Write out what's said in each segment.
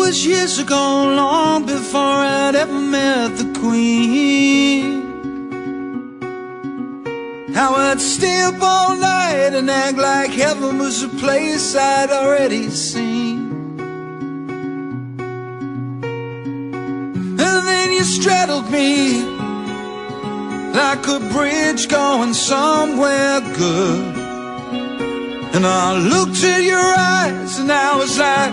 was years ago, long before I'd ever met the Queen. How I'd stay up all night and act like heaven was a place I'd already seen. And then you straddled me like a bridge going somewhere good. And I looked at your eyes and I was like,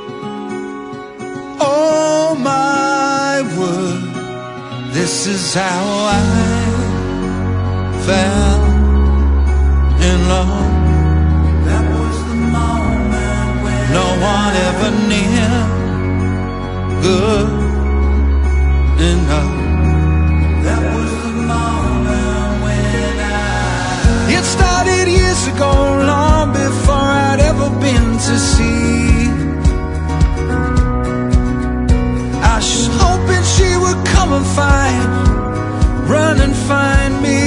oh my word, this is how I fell in love. That was the moment when no one ever near good enough. That was the moment when it started years ago, long before I'd ever been to sea. I was hoping she would come and run and find me.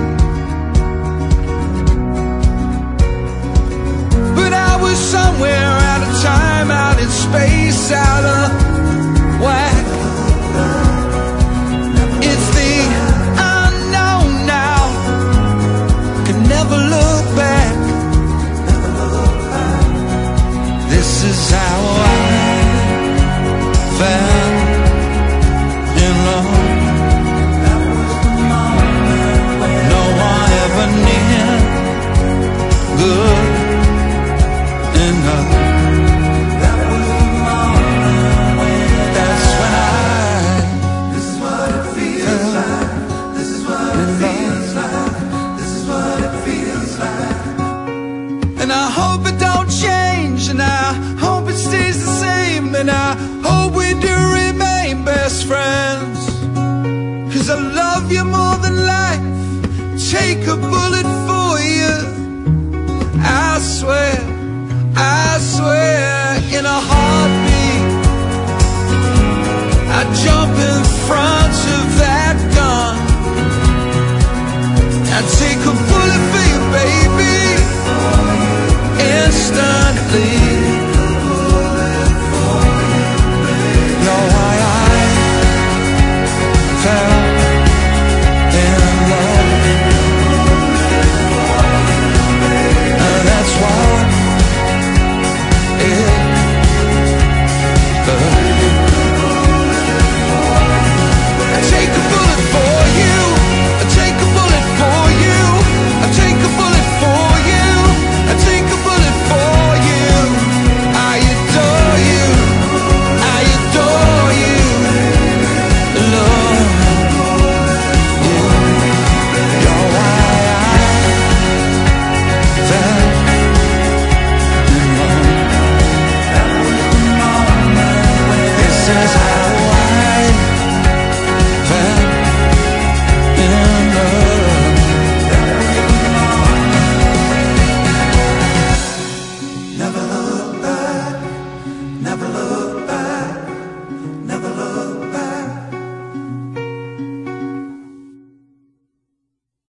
But I was somewhere out of time, out in space, out of whack. It's the unknown now, can never look back. This is how I fell in love. That was the moment when no one ever near good enough. That was the moment when that's when this is what it feels like. This is what it feels like. This is what it feels like. And I hope it don't change, and I hope it stays the same, and I hope we do remain best friends. 'Cause I love you more than life, take a bullet for you. I swear, in a heartbeat I'd jump in front of that